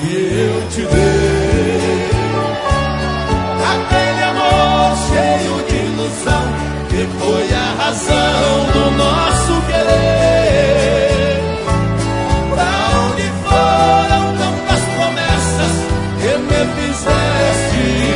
que eu te dei. Aquele amor cheio de ilusão que foi a razão do nosso querer. Pra onde foram tantas promessas que me fizeste,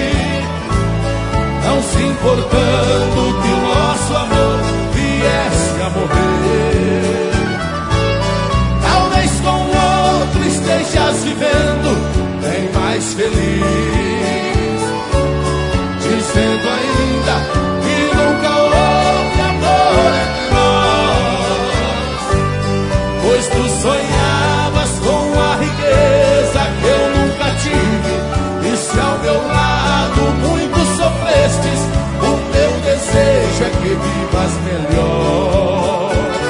não se importando que o nosso amor viesse a morrer. Talvez com outro estejas vivendo bem mais feliz, dizendo ainda que nunca houve amor entre nós, pois tu sonhavas com a riqueza que eu nunca tive, e se ao meu lado muito sofrestes, o meu desejo é que vivas melhor.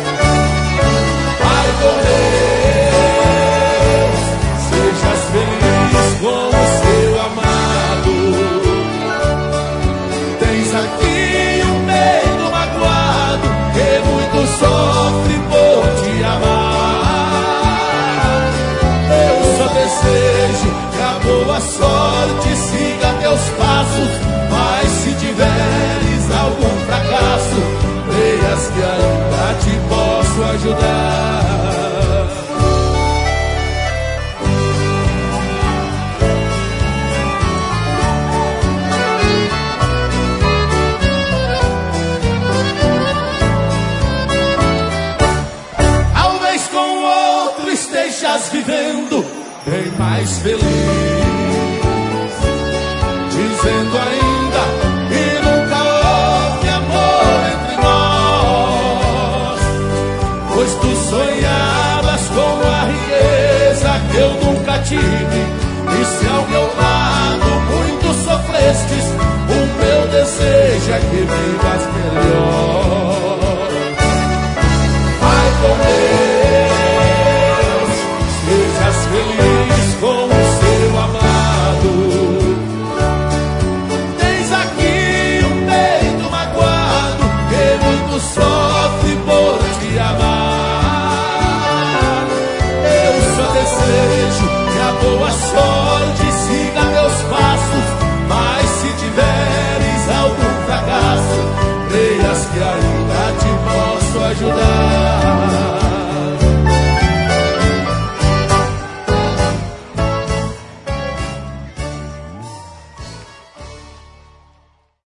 Pai com Deus, sejas feliz com o seu amado. Tens aqui um peito magoado que muito sofre por te amar. Eu só desejo que a boa sorte siga teus passos, mas se tiveres algum fracasso, creias que ainda te posso ajudar. Talvez com outro estejas vivendo bem mais feliz, dizendo ainda que nunca houve amor entre nós, pois tu sonhavas com a riqueza que eu nunca tive, e se ao meu lado muito sofrestes, o meu desejo é que vivas melhor. Vai com Deus, sejas feliz com o seu amado. Tens aqui um peito magoado que muito sofre por te amar. Eu só desejo que a boa sorte